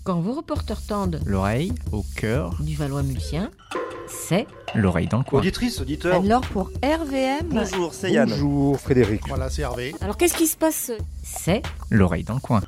Quand vos reporters tendent L'oreille au cœur du Valois-Mulsien, c'est l'oreille dans le coin. Auditrice, auditeur. Alors pour RVM, Bonjour, c'est Yann. Bonjour Frédéric. Voilà, c'est Hervé. alors qu'est-ce qui se passe? c'est L'oreille dans le coin.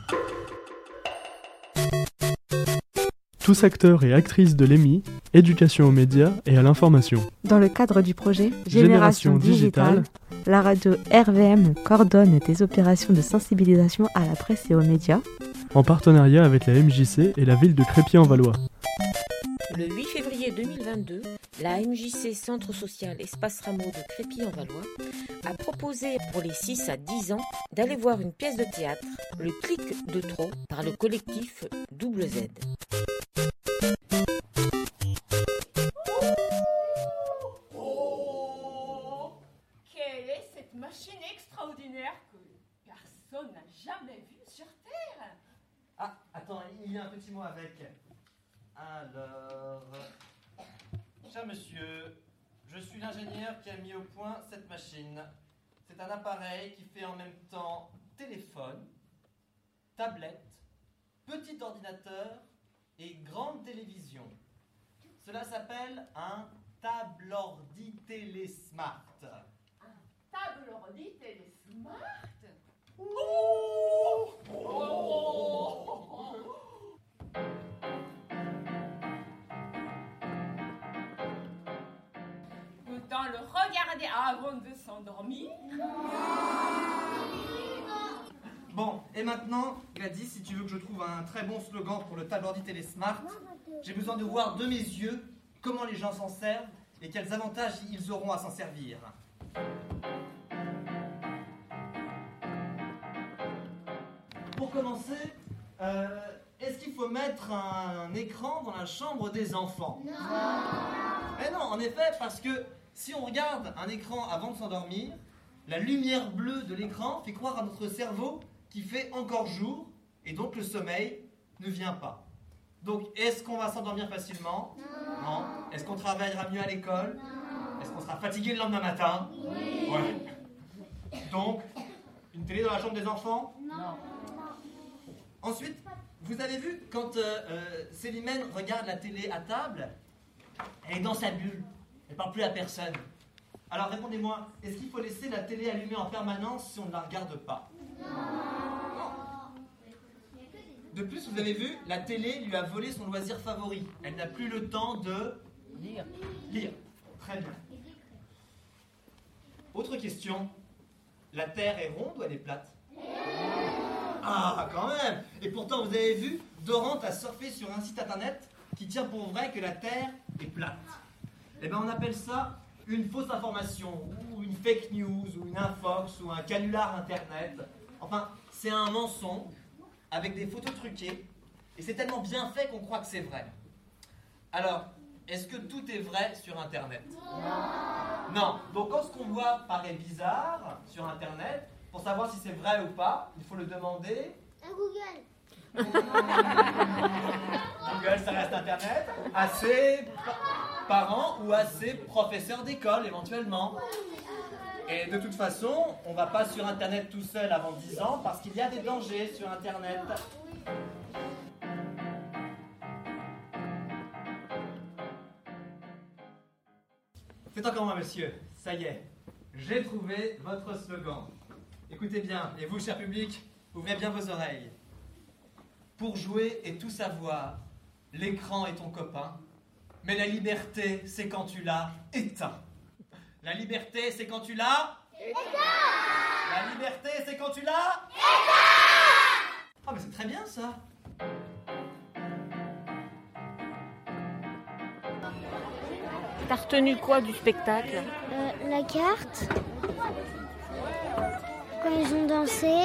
Tous acteurs et actrices de l'EMI, éducation aux médias et à l'information. Dans le cadre du projet Génération Digitale, la radio RVM coordonne des opérations de sensibilisation à la presse et aux médias. En partenariat avec la MJC et la ville de Crépy-en-Valois. le 8 février 2022, la MJC Centre Social Espace Rameau de Crépy-en-Valois a proposé pour les 6 à 10 ans d'aller voir une pièce de théâtre, Le Clic de trop, par le collectif Double Z. Quelle est cette machine extraordinaire que personne n'a jamais vue sur Terre? Ah, attends, il y a un petit mot avec. Alors, cher monsieur, je suis l'ingénieur qui a mis au point cette machine. C'est un appareil qui fait en même temps téléphone, tablette, petit ordinateur et grande télévision. Cela s'appelle un table-ordi télésmart. Table-ordi télésmart? Peut-on le regarder avant de s'endormir? Bon, et maintenant, Gladys, si tu veux que je trouve un très bon slogan pour le table-ordi télésmart, j'ai besoin de voir de mes yeux comment les gens s'en servent et quels avantages ils auront à s'en servir. Pour commencer, est-ce qu'il faut mettre un écran dans la chambre des enfants? Non. Eh non, en effet, parce que si on regarde un écran avant de s'endormir, la lumière bleue de l'écran fait croire à notre cerveau qu'il fait encore jour, et donc le sommeil ne vient pas. Donc, est-ce qu'on va s'endormir facilement? Non. Est-ce qu'on travaillera mieux à l'école? Non. Est-ce qu'on sera fatigué le lendemain matin? Oui. Ouais. Donc, une télé dans la chambre des enfants? Non. Ensuite, vous avez vu, quand Célimène regarde la télé à table, elle est dans sa bulle, elle ne parle plus à personne. Alors répondez-moi, est-ce qu'il faut laisser la télé allumée en permanence si on ne la regarde pas? Non. De plus, vous avez vu, la télé lui a volé son loisir favori. Elle n'a plus le temps de lire. Très bien. Autre question. La Terre est ronde ou elle est plate? Ah, quand même! Et pourtant, vous avez vu, Dorante a surfé sur un site internet qui tient pour vrai que la Terre est plate. Eh bien, on appelle ça une fausse information, ou une fake news, ou une infox, ou un canular internet. Enfin, c'est un mensonge avec des photos truquées, et c'est tellement bien fait qu'on croit que c'est vrai. Alors, est-ce que tout est vrai sur internet? Non. Donc, quand ce qu'on voit paraît bizarre sur internet, pour savoir si c'est vrai ou pas, il faut le demander à Google. Google, ça reste internet. À ses parents ou à ses professeurs d'école, éventuellement. Et de toute façon, on ne va pas sur internet tout seul avant 10 ans parce qu'il y a des dangers sur internet. C'est encore moi, monsieur. Ça y est, j'ai trouvé votre slogan. Écoutez bien, et vous, cher public, ouvrez bien vos oreilles. Pour jouer et tout savoir, l'écran est ton copain, mais la liberté, c'est quand tu l'as éteint. La liberté, c'est quand tu l'as éteint. La liberté, c'est quand tu l'as éteint. Ah, mais c'est très bien, ça. T'as retenu quoi du spectacle? La carte. Quand ils ont dansé.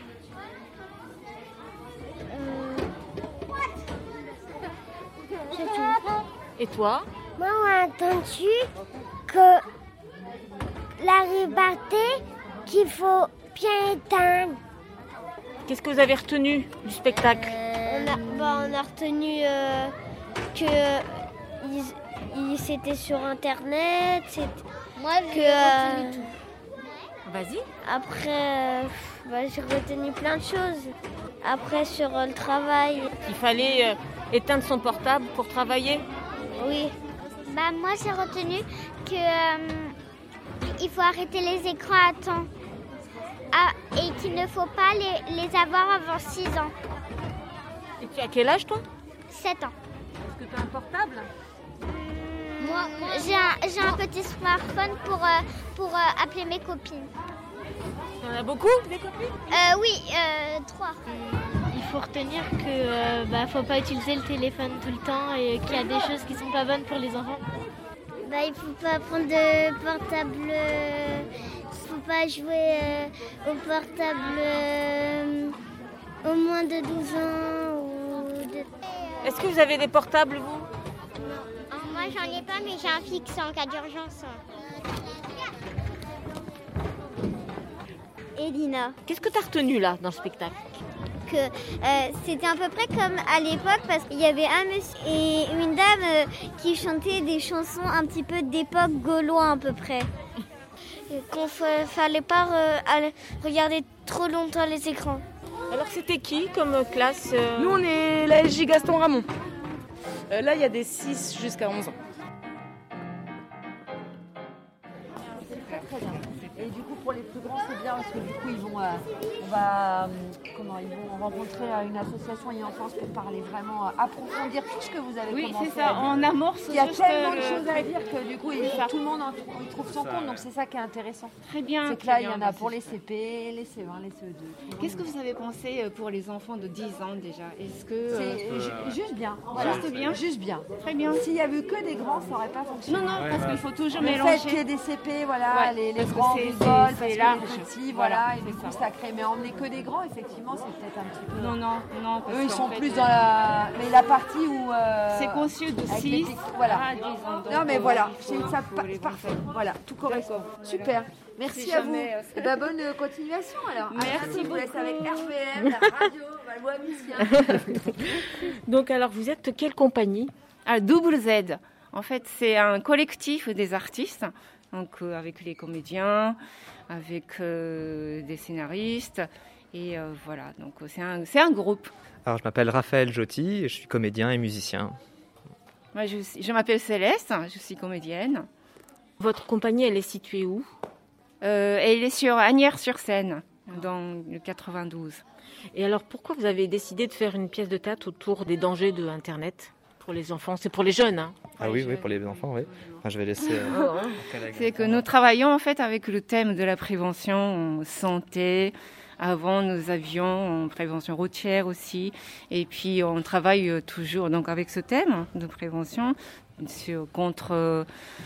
C'est tout. Et toi? Moi, on a entendu que la liberté qu'il faut bien éteindre. Qu'est-ce que vous avez retenu du spectacle? On a retenu que c'était sur internet. Moi, j'ai retenu tout. Vas-y. Après, j'ai retenu plein de choses. Après, sur le travail. Il fallait éteindre son portable pour travailler? Oui. Moi, j'ai retenu qu'il faut arrêter les écrans à temps. Et qu'il ne faut pas les avoir avant 6 ans. Et tu as quel âge, toi? 7 ans. Est-ce que tu as un portable? Moi j'ai un petit smartphone pour appeler mes copines. Il y en a beaucoup, des copines? Oui, 3. Il faut retenir que faut pas utiliser le téléphone tout le temps et qu'il y a des choses qui sont pas bonnes pour les enfants. Il faut pas prendre de portable. Il faut pas jouer au portable au moins de 12 ans. Est-ce que vous avez des portables, vous? Non. Moi, j'en ai pas, mais j'ai un fixe en cas d'urgence. Elina. Qu'est-ce que tu as retenu, là, dans le spectacle? Que c'était à peu près comme à l'époque, parce qu'il y avait un monsieur et une dame qui chantaient des chansons un petit peu d'époque gaulois, à peu près. Qu'on fallait pas regarder trop longtemps les écrans. Alors c'était qui comme classe Nous on est la SJ Gaston Ramon. Là il y a des 6 jusqu'à 11 ans. Et du coup pour les plus grands c'est bien parce que du coup ils vont rencontrer une association e-enfance pour parler vraiment, approfondir tout ce que vous avez commencé. Oui c'est ça, on amorce. Il y a tellement de choses à dire que du coup tout le monde y trouve son compte, donc c'est ça qui est intéressant. Très bien. C'est que là il y en a pour les CP, les C1, les CE2. Qu'est-ce que vous avez pensé pour les enfants de 10 ans déjà? Est-ce que c'est juste bien. Voilà. Juste bien. Très bien. S'il y avait eu que des grands, ça n'aurait pas fonctionné. Non, parce qu'il faut toujours mélanger. Le fait qu'il y ait des CP, voilà, les grands rigolent, parce que les petits, voilà, et du coup ça crée. Mais emmener que des grands, effectivement, c'est peut-être un petit peu. Non. Eux, ils sont plus dans la partie où. C'est conçu de 6 à 10 ans. Non, mais voilà, c'est parfait. Voilà, tout correspond. Super. Merci à vous. Bonne continuation alors. Merci beaucoup. Je vous laisse avec RVM, la radio, Valois Musicien. Donc alors, vous êtes quelle compagnie? Double Z. En fait, c'est un collectif des artistes, donc avec les comédiens, avec des scénaristes, et voilà. Donc c'est un groupe. Alors, je m'appelle Raphaël Jotti, je suis comédien et musicien. Moi, je m'appelle Céleste, je suis comédienne. Votre compagnie, elle est située où? Elle est sur Asnières-sur-Seine, dans le 92. Et alors, pourquoi vous avez décidé de faire une pièce de théâtre autour des dangers de Internet pour les enfants? C'est pour les jeunes, hein? Oui, pour les enfants, oui. Enfin, je vais laisser... C'est que nous travaillons en fait avec le thème de la prévention en santé. Avant, nous avions en prévention routière aussi. Et puis, on travaille toujours donc, avec ce thème de prévention contre...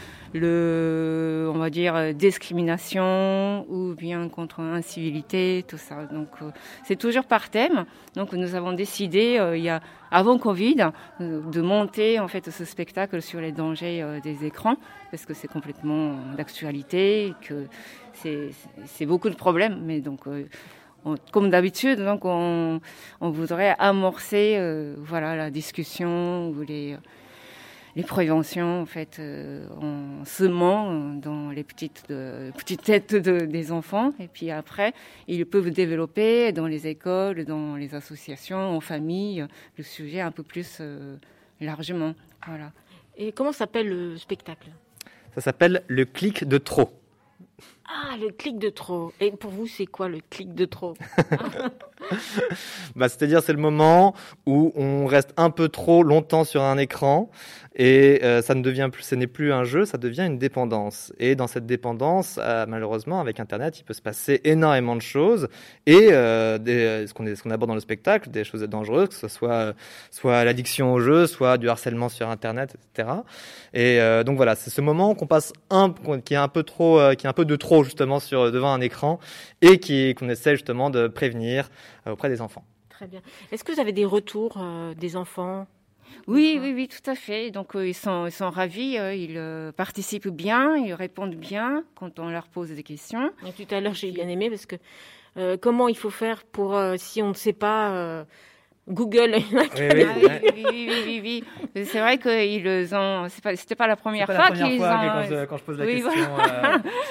on va dire, discrimination ou bien contre incivilité, tout ça. Donc, c'est toujours par thème. Donc, nous avons décidé, avant Covid, de monter, en fait, ce spectacle sur les dangers des écrans, parce que c'est complètement d'actualité, que c'est beaucoup de problèmes. Mais donc, comme d'habitude, donc, on voudrait amorcer, la discussion ou les préventions, en fait, en semant dans les petites têtes des enfants. Et puis après, ils peuvent développer dans les écoles, dans les associations, en famille, le sujet un peu plus largement. Voilà. Et comment s'appelle le spectacle? Ça s'appelle Le clic de trop. Ah, le clic de trop. Et pour vous, c'est quoi le clic de trop? C'est-à-dire, c'est le moment où on reste un peu trop longtemps sur un écran et ce n'est plus un jeu, ça devient une dépendance. Et dans cette dépendance, malheureusement, avec Internet, il peut se passer énormément de choses et ce qu'on aborde dans le spectacle, des choses dangereuses, que ce soit l'addiction au jeu, soit du harcèlement sur Internet, etc. Et donc voilà, c'est ce moment qu'on passe qui est un peu de trop justement devant un écran et qu'on essaie justement de prévenir auprès des enfants. Très bien. Est-ce que vous avez des retours des enfants? Oui, tout à fait. Donc ils sont ravis, ils participent bien, ils répondent bien quand on leur pose des questions. Et tout à l'heure, j'ai bien aimé parce que comment il faut faire pour si on ne sait pas Google. Oui. C'est vrai qu'ils ont. C'était pas la première fois qu'ils ont. Quand je pose la question.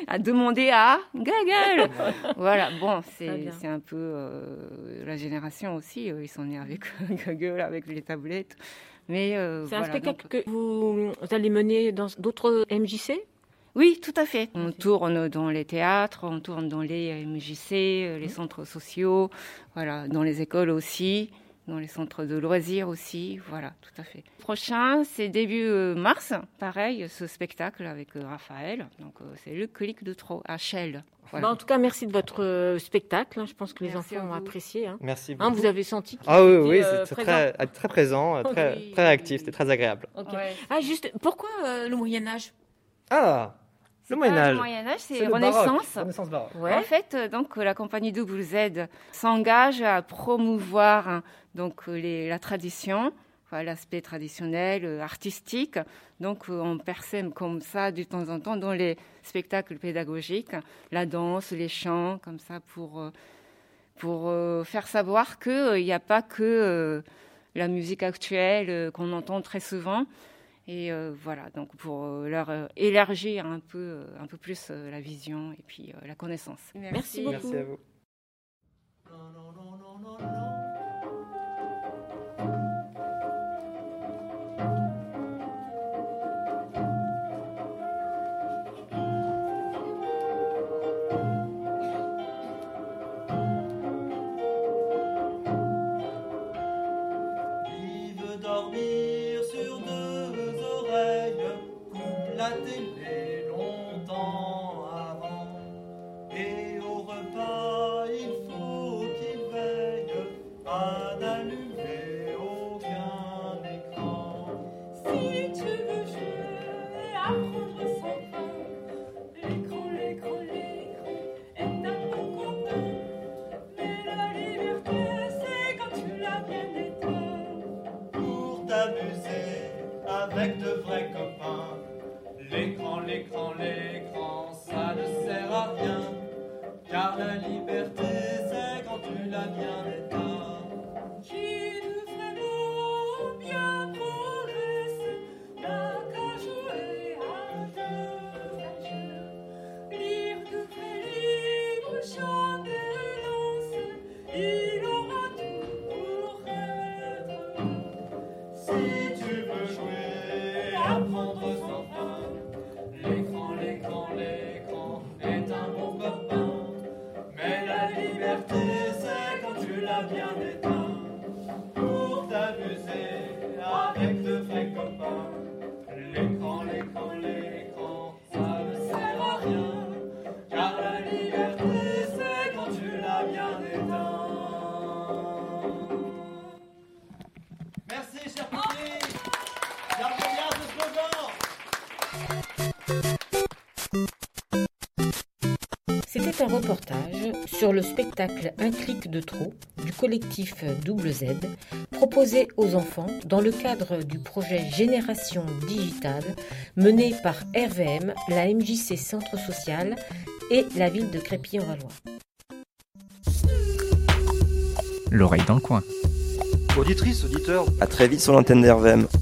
à demander à Google. Voilà, bon, c'est un peu la génération aussi. Ils sont nés avec Google, avec les tablettes. Mais c'est un spectacle que vous allez mener dans d'autres MJC ? Oui, tout à fait. On tourne dans les théâtres, on tourne dans les MJC, les centres sociaux, voilà, dans les écoles aussi, dans les centres de loisirs aussi, voilà, tout à fait. Le prochain, c'est début mars, pareil, ce spectacle avec Raphaël. Donc, c'est le Clic de Trot à Chelles. Voilà. En tout cas, merci de votre spectacle. Je pense que les enfants ont apprécié. Merci beaucoup. Vous avez senti qu'il oui, était c'est très présent, très réactif, c'était très agréable. Okay. Ouais. Juste, pourquoi le Moyen-Âge ? Le Moyen-Âge. Le Moyen-Âge, c'est Renaissance. Renaissance baroque. Ouais. En fait, donc, la compagnie Double Z s'engage à promouvoir la tradition, l'aspect traditionnel, artistique. Donc, on persème comme ça de temps en temps dans les spectacles pédagogiques, la danse, les chants, comme ça, pour faire savoir qu'il n'y a pas que la musique actuelle qu'on entend très souvent. Et voilà, donc pour leur élargir un peu plus la vision et puis la connaissance. Merci beaucoup. Merci à vous. La télé longtemps avant, et au repas il faut qu'il veille à n'allumer aucun écran. Si tu veux jouer et apprendre sans fin, l'écran est un bon copain. Mais la liberté c'est quand tu l'as bien éteint. Pour t'amuser avec de vrais copains. L'écran, ça ne sert à rien, car la liberté, c'est quand tu l'as bien éteint. Qui veut vraiment bien progresser, n'a qu'à jouer à de vrais jeux. Lire de vrais livres, chanter, danser, il aura tout pour être heureux. Si tu veux jouer, apprendre sans fin. L'écran est un bon copain, mais la liberté c'est quand tu l'as bien éteint. Pour t'amuser avec de vrais copains, l'écran, ça ne sert à rien, car la liberté c'est quand tu l'as bien éteint. Merci cher public, gardez bien ce slogan. C'était un reportage sur le spectacle Un clic de trop du collectif Double Z, proposé aux enfants dans le cadre du projet Génération Digitale mené par RVM, la MJC Centre Social et la ville de Crépy-en-Valois. L'oreille dans le coin. Auditrice, auditeur, à très vite sur l'antenne d'RVM.